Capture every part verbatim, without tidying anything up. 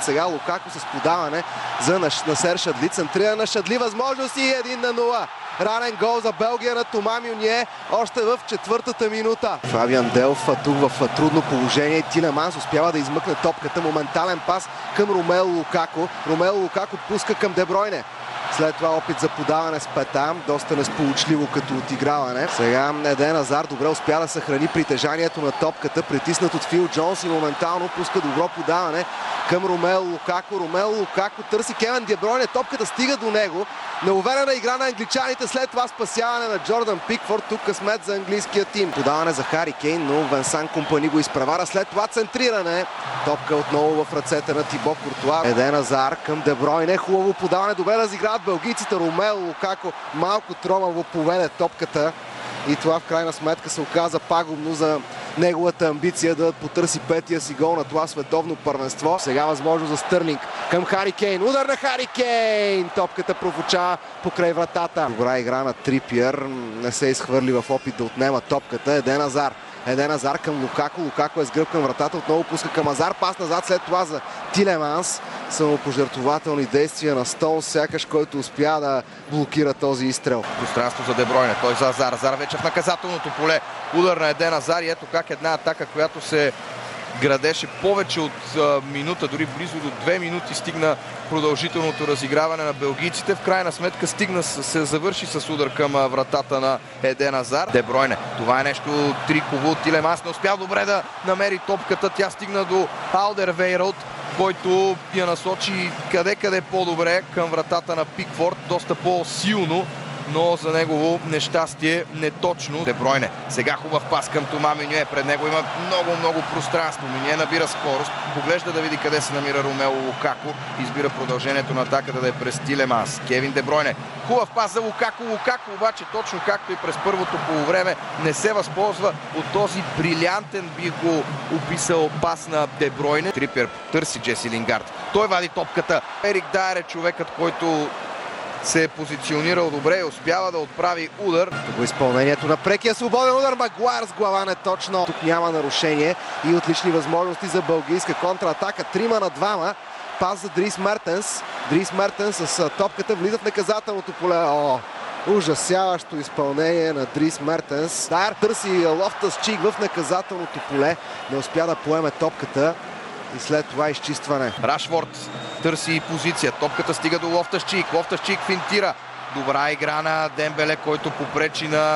Сега Лукако с подаване за Насер Шадли. Центрира на Шадли. Възможност и един на нула. Ранен гол за Белгия на Тома Мюние още в четвъртата минута. Фабиан Делф тук в трудно положение. Тилеманс успява да измъкне топката. Моментален пас към Ромело Лукако. Ромело Лукако пуска към Де Бройне. След това опит за подаване с пета, доста несполучливо като отиграване. Сега Еден Азар добре успя да съхрани притежанието на топката, притиснат от Фил Джонс и моментално пуска добро подаване към Ромело Лукако. Ромело Лукако търси Кевин Де Бройне, топката стига до него. Неуверена игра на англичаните, след това спасяване на Джордан Пикфорд, тук късмет за английския тим. Подаване за Хари Кейн, но Венсан Компани го изпревара, след това центриране. Топка отново в ръцете на Тибо Куртуа. Еден Азар към Де Бройне, хубаво подаване, добре разиграват белгийците. Ромело Лукако малко тромаво поведе топката и това в крайна сметка се оказа пагубно за неговата амбиция да потърси петия си гол на това световно първенство. Сега възможно за Стърлинг към Хари Кейн. Удар на Хари Кейн! Топката профучава покрай вратата. Добра игра на Трипиер. Не се изхвърли в опит да отнема топката. Еден Азар. Еден Азар към Лукако. Лукако е с гръб към вратата. Отново пуска към Азар. Пас назад след това за Тилеманс. Самопожертвователни действия на Стоунс, сякаш който успя да блокира този изстрел. Пространство за Де Бройне. Той за Азар. Азар вече в наказателното поле. Удар на Еден Азар и ето как една атака, която се градеше повече от а, минута, дори близо до две минути стигна продължителното разиграване на белгийците. В крайна сметка стигна, се завърши с удар към а, вратата на Еден Азар. Де Бройне. Това е нещо триково. Тилеманс не успя добре да намери топката. Тя стигна до Алдервейрелд, който я насочи къде-къде по-добре към вратата на Пикфорд. Доста по-силно, но за негово нещастие неточно. Де Бройне. Сега хубав пас към Тома Мюние. Пред него има много-много пространство. Мюние набира скорост. Поглежда да види къде се намира Ромело Лукако. Избира продължението на атаката да е през Тилеманс. Кевин Де Бройне. Хубав пас за Лукако. Лукако обаче точно както и през първото полувреме не се възползва от този брилянтен, бих го описал, пас на Де Бройне. Трипиер търси Джеси Лингард. Той вади топката. Ерик Дайер е човекът, който се е позиционирал добре и успява да отправи удар. Тук изпълнението на прекия свободен удар. Магуайр с глава не точно. Тук няма нарушение и отлични възможности за бългийска контратака. Трима на двама. Пас за Дрис Мертенс. Дрис Мертенс с топката влиза в наказателното поле. О, ужасяващо изпълнение на Дрис Мертенс. Дайер търси Лофтъс Чик в наказателното поле. Не успя да поеме топката. И след това изчистване. Рашфорд търси позиция. Топката стига до Лофтъс Чик. Лофтъс Чик финтира. Добра игра на Дембеле, който попречи на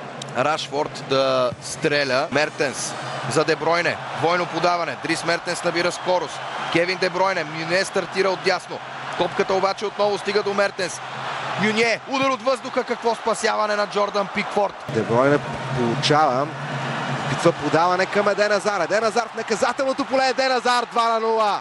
Рашфорд да стреля. Мертенс за Де Бройне. Двойно подаване. Дрис Мертенс набира скорост. Кевин Де Бройне. Мюние стартира отдясно. Топката обаче отново стига до Мертенс. Мюние. Удар от въздуха. Какво спасяване на Джордан Пикфорд. Де Бройне получава. Питва подаване към Еден Азар. Еден Азар в наказателното поле. Еден Азар два на нула.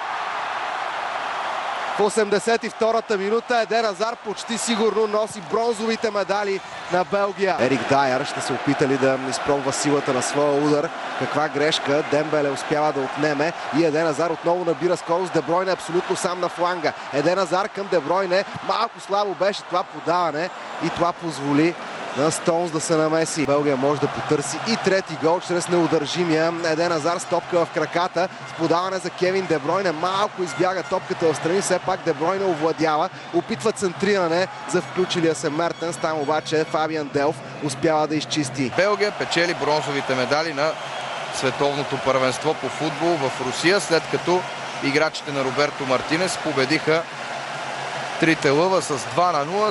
В осемдесет и втората минута Еден Азар почти сигурно носи бронзовите медали на Белгия. Ерик Дайер ще се опита ли да изпробва силата на своя удар. Каква грешка. Дембеле успява да отнеме и Еден Азар отново набира скорост. Де Бройне абсолютно сам на фланга. Еден Азар към Де Бройне. Малко слабо беше това подаване и това позволи на Стоунс да се намеси. Белгия може да потърси и трети гол чрез неудържимия Еден Азар с топка в краката. С подаване за Кевин Де Бройне. Малко избяга топката в страни. Все пак Де Бройне овладява. Опитва центриране за включилия се Мертенс. Там обаче Фабиан Делф успява да изчисти. Белгия печели бронзовите медали на световното първенство по футбол в Русия, след като играчите на Роберто Мартинес победиха трите лъва с два на нула.